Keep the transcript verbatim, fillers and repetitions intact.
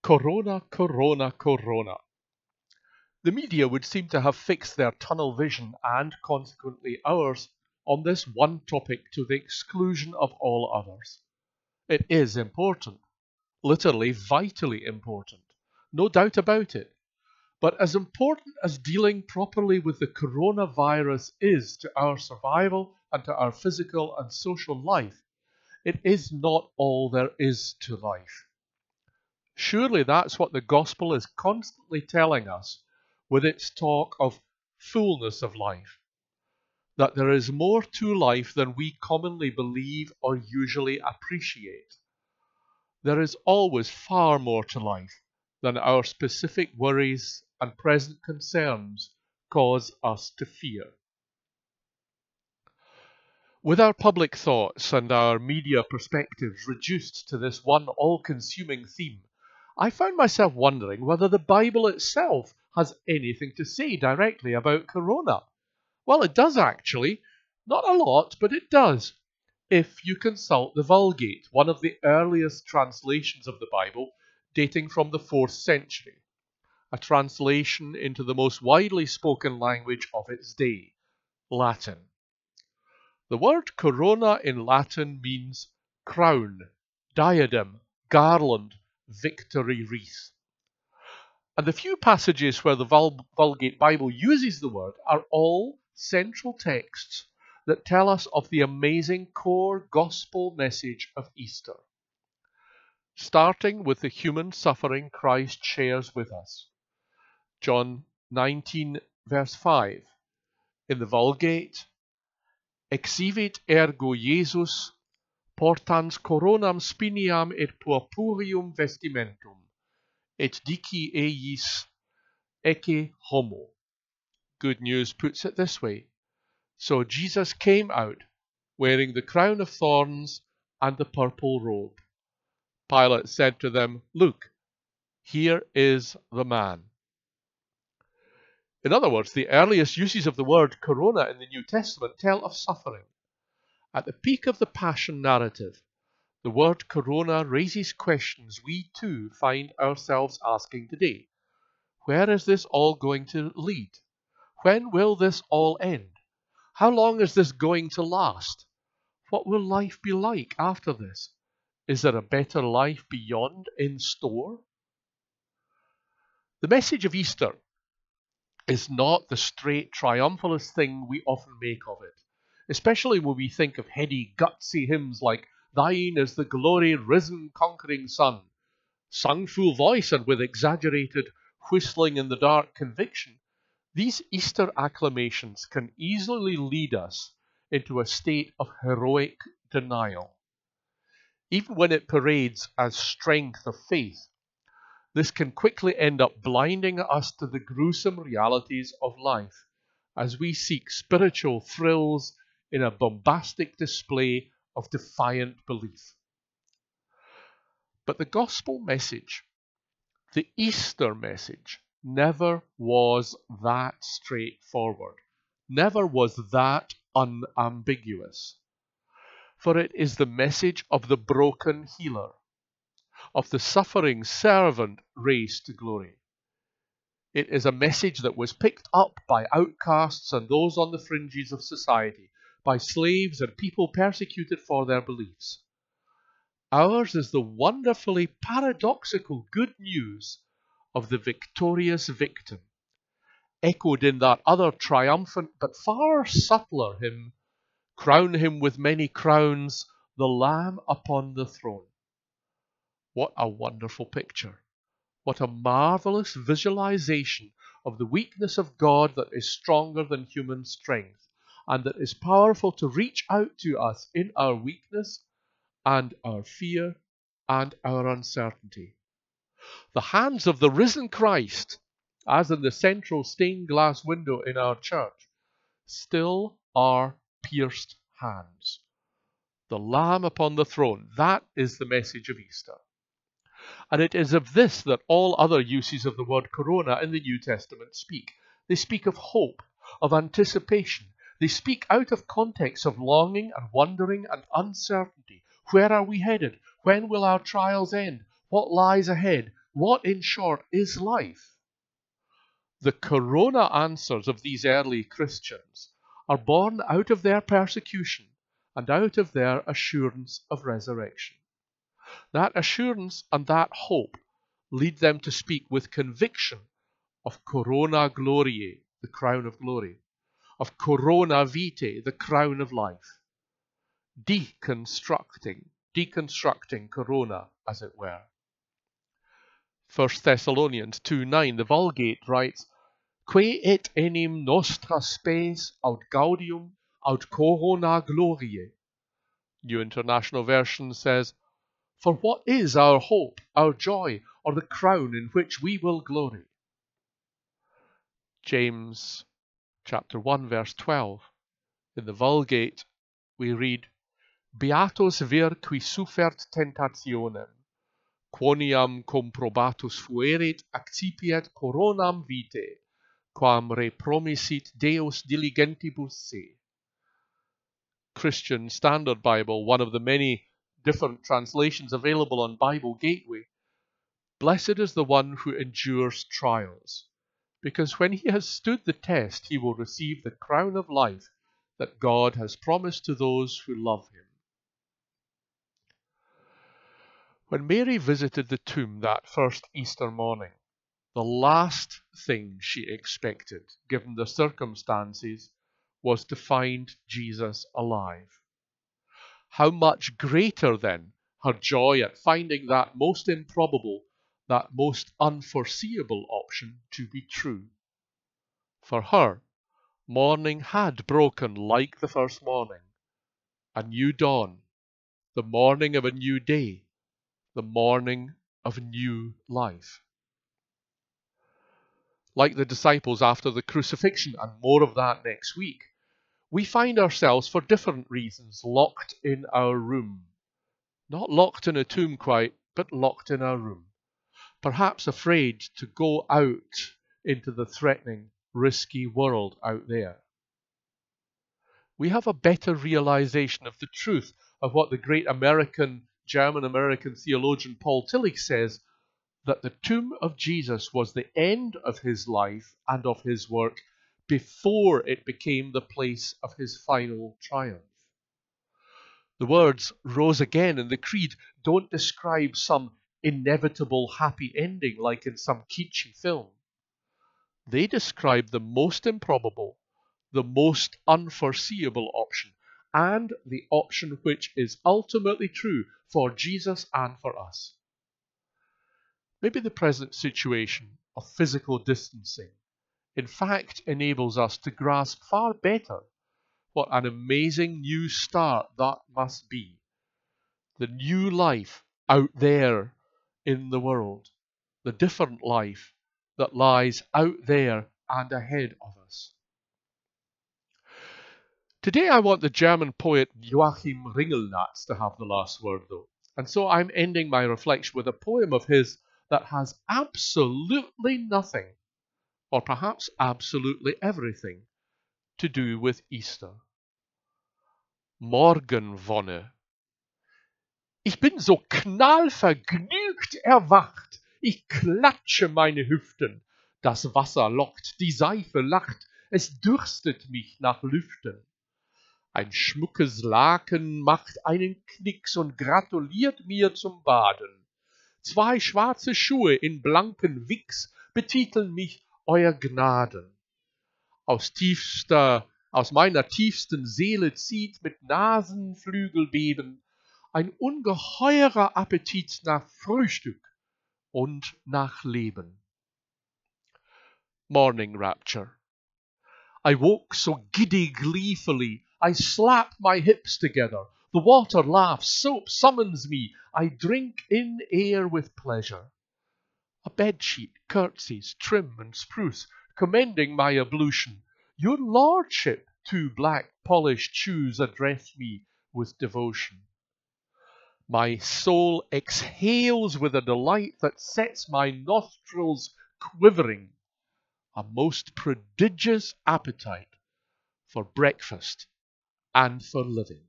Corona, corona, corona. The media would seem to have fixed their tunnel vision, and consequently ours, on this one topic to the exclusion of all others. It is important, literally vitally important, no doubt about it. But as important as dealing properly with the coronavirus is to our survival and to our physical and social life, it is not all there is to life. Surely that's what the gospel is constantly telling us with its talk of fullness of life, that there is more to life than we commonly believe or usually appreciate. There is always far more to life than our specific worries and present concerns cause us to fear. With our public thoughts and our media perspectives reduced to this one all-consuming theme, I found myself wondering whether the Bible itself has anything to say directly about corona. Well, it does actually. Not a lot, but it does. If you consult the Vulgate, one of the earliest translations of the Bible, dating from the fourth century, a translation into the most widely spoken language of its day, Latin. The word corona in Latin means crown, diadem, garland, victory wreath. And the few passages where the Vulgate Bible uses the word are all central texts that tell us of the amazing core gospel message of Easter, starting with the human suffering Christ shares with us. John nineteen, verse five. In the Vulgate, Exivit ergo Jesus, portans coronam spiniam et purpureum vestimentum, et dici eius ecce homo. Good News puts it this way: so Jesus came out, wearing the crown of thorns and the purple robe. Pilate said to them, "Look, here is the man." In other words, the earliest uses of the word corona in the New Testament tell of suffering. At the peak of the Passion narrative, the word corona raises questions we too find ourselves asking today. Where is this all going to lead? When will this all end? How long is this going to last? What will life be like after this? Is there a better life beyond in store? The message of Easter is not the straight triumphalist thing we often make of it, especially when we think of heady, gutsy hymns like "Thine is the glory, risen, conquering Son," sung full voice and with exaggerated whistling in the dark conviction. These Easter acclamations can easily lead us into a state of heroic denial. Even when it parades as strength of faith, this can quickly end up blinding us to the gruesome realities of life as we seek spiritual thrills in a bombastic display of defiant belief. But the gospel message, the Easter message, never was that straightforward, never was that unambiguous. For it is the message of the broken healer, of the suffering servant raised to glory. It is a message that was picked up by outcasts and those on the fringes of society, by slaves and people persecuted for their beliefs. Ours is the wonderfully paradoxical good news of the victorious victim, echoed in that other triumphant but far subtler hymn, "Crown him with many crowns, the Lamb upon the throne." What a wonderful picture. What a marvelous visualization of the weakness of God that is stronger than human strength, and that is powerful to reach out to us in our weakness and our fear and our uncertainty. The hands of the risen Christ, as in the central stained glass window in our church, still are pierced hands. The Lamb upon the throne, that is the message of Easter. And it is of this that all other uses of the word corona in the New Testament speak. They speak of hope, of anticipation. They speak out of context of longing and wondering and uncertainty. Where are we headed? When will our trials end? What lies ahead? What, in short, is life? The corona answers of these early Christians are born out of their persecution and out of their assurance of resurrection. That assurance and that hope lead them to speak with conviction of corona gloriae, the crown of glory, of corona vitae, the crown of life, deconstructing, deconstructing corona, as it were. First Thessalonians two nine, the Vulgate writes, Que et enim nostra spes aut gaudium aut corona gloriae. New International Version says, For what is our hope, our joy, or the crown in which we will glory? James chapter one verse twelve. In the Vulgate we read, Beatus vir qui suffert tentationem, quoniam comprobatus fuerit accipiet coronam vitae, quam repromissit Deus diligentibus se. Christian Standard Bible, one of the many different translations available on Bible Gateway. Blessed is the one who endures trials, because when he has stood the test, he will receive the crown of life that God has promised to those who love him. When Mary visited the tomb that first Easter morning, the last thing she expected, given the circumstances, was to find Jesus alive. How much greater, then, her joy at finding that most improbable, that most unforeseeable option to be true. For her, morning had broken like the first morning, a new dawn, the morning of a new day, the morning of new life. Like the disciples after the crucifixion, and more of that next week, we find ourselves, for different reasons, locked in our room. Not locked in a tomb quite, but locked in our room. Perhaps afraid to go out into the threatening, risky world out there. We have a better realization of the truth of what the great American, German-American theologian Paul Tillich says, that the tomb of Jesus was the end of his life and of his work before it became the place of his final triumph. The words rose again in the Creed don't describe some inevitable happy ending like in some kitschy film. They describe the most improbable, the most unforeseeable option, and the option which is ultimately true for Jesus and for us. Maybe the present situation of physical distancing in fact enables us to grasp far better what an amazing new start that must be. The new life out there in the world, the different life that lies out there and ahead of us. Today I want the German poet Joachim Ringelnatz to have the last word though, and so I'm ending my reflection with a poem of his that has absolutely nothing, or perhaps absolutely everything, to do with Easter. Morgenwonne. Ich bin so knallvergnügt erwacht, ich klatsche meine Hüften, das Wasser lockt, die Seife lacht, es dürstet mich nach Lüften. Ein schmuckes Laken macht einen Knicks und gratuliert mir zum Baden. Zwei schwarze Schuhe in blanken Wicks betiteln mich Euer Gnaden. Aus tiefster, aus meiner tiefsten Seele zieht mit Nasenflügelbeben ein ungeheurer Appetit nach Frühstück und nach Leben. Morning Rapture. I woke so giddy gleefully, I slap my hips together. The water laughs, soap summons me. I drink in air with pleasure. A bedsheet curtsies, trim and spruce, commending my ablution. Your lordship, two black polished shoes address me with devotion. My soul exhales with a delight that sets my nostrils quivering. A most prodigious appetite for breakfast and for living.